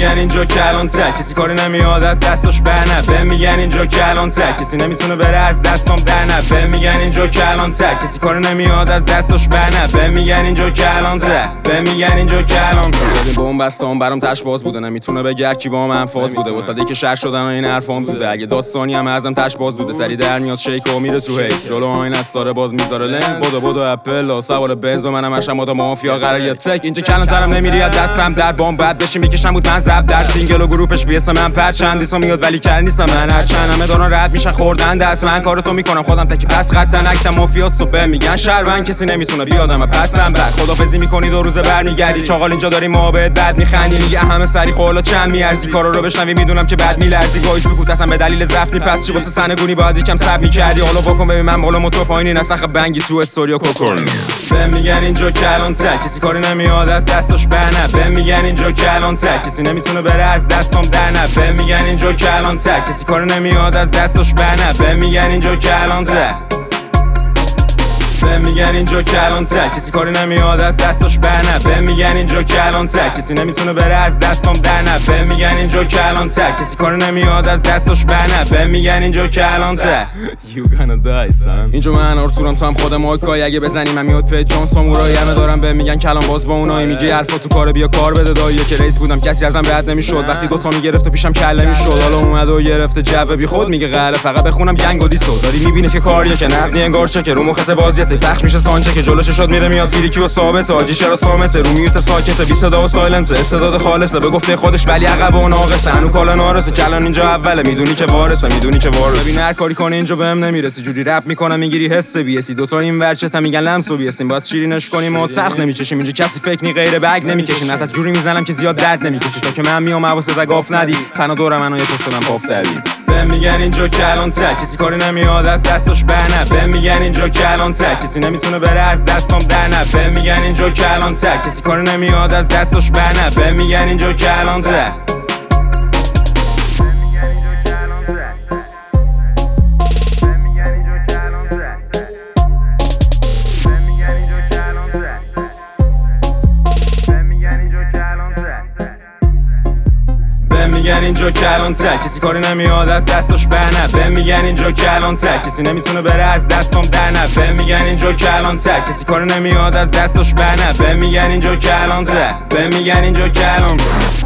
میگن اینجا کلان تک، کسی کاری نمیاد از دستاش برنه. به میگن اینجا کلان تک، کسی نمیتونه بره از دستام درنه. به میگن اینجا کلان تک، کسی کاری نمیاد از دستاش برنه. به میگن اینجا کلان تک، به میگن اینجا کلان تک. بومبستان برام تش باز بوده، نمیتونه بگه کی با من فاز بوده. واسه که شهر شدن و این حرفام زوده. اگه داستانی هم ازم تش باز بوده، سری در میاد شیک و میره تو هیت. جلو آینه است ساره باز میذاره لنز. بدو اپل سوار بنز و منم هشم با مافیا قراره تک. اینجا کلان ترم نمیری از دستم در بام بعد بشین میکشم بود من زب در سینگل و گروپش ویس من پرچم دیسو میاد ولی کل نیستم من. هرچند همه دارن رد میشن خوردن دست من، کارتو میکنم خودم تکی پس خطن اکتم مافیاست و به میگن شهروند کسی نمیتونه بیادم پسم بعد خدافظی میکنی دو روزه برمیگردی. چاقال اینجا داری محبت بد میخندی، میگه همه سری خالا چند میارزی. کارا رو بشنوی میدونم که بد میلرزی. گاهی سکوت اصلا به دلیل ضعف پس چی واسه سنگونی باید یکم صبر میکردی. حالا بکن ببین من بالا موتور پایینی نسخ بنگی تو استوریا کوکور. به میگن اینجا کلان تک، کسی کاری نمیاد از دستاش برنه. به میگن اینجا کلان تک، کسی نمیتونه بره از دستام درنه. به میگن اینجا کلان تک، کسی کاری نمیاد از دستاش برنه. به میگن اینجا کلان تک، به میگن اینجا کلان تک، کسی کاری نمیاد از دستاش برنه. به میگن اینجا کلان تک، کسی نمیتونه بره از دستام درنه. به میگن اینجا کلان تک، کسی کاری نمیاد از دستاش برنه. به میگن اینجا کلان تک. You gonna die son. اینجا من آرتورم تو هم خودم آکای، اگه بزنی من میاد پیج جان سامورایی. همه دارم به میگن کلان باز با اونایی. میگه حرفا تو کار بیا کار بده دایی. که رئیس بودم کسی ازم رد نمیشد، وقتی دوتا میگرفت پیشم کله میشد. حالا اومد و گرفته جو بی خود، میگه قله فقط بخونم گنگ و دیسو. داری میبینی که کاریه که نقدی انگار چه که رو مخت بازیته پخش میشه سانچه که جلوش شاد میره میاد فیریکی و ثابت. آجی چرا سامته رو میوت ساکته بی صدا و سایلنت. استعداد خالصه به گفته خودش ولی عقب و ناقصه. هنو کالا نارسه کلان اینجا اوله، میدونی که وارثه میدونی که وارثه. ببین هر کاری کنه اینجا بهم نمیرسی. جوری رپ میکنم میگیری حس بیسی. دوتا این ورچه میگن لمس و بیسیم باید شیرینش کنیم و تخت نمیچشیم. اینجا کسی فکر نی غیر بگ نمیکشیم. نت از جوری میزنم که زیاد درد نمیکشه. تا که من میام حواست گاف ندی خنا دور منو یه پشت شدم پاف دردی. به میگن اینجا کلان تک، کسی کاری نمیاد از دستاش برنه. به میگن اینجا کلان تک، کسی نمیتونه بره از دستام درنه. به میگن اینجا کلان تک، کسی کاری نمیاد از دستاش برنه. به میگن اینجا کلان تک. میگن اینجا کلان تک، کسی کاری نمیاد از دستاش برنه. به میگن اینجا کلان تک، کسی نمیتونه بره از دستام درنه. به میگن اینجا کلان تک، کسی کاری نمیاد از دستاش برنه. به میگن اینجا کلان تک، به میگن اینجا کلان تک.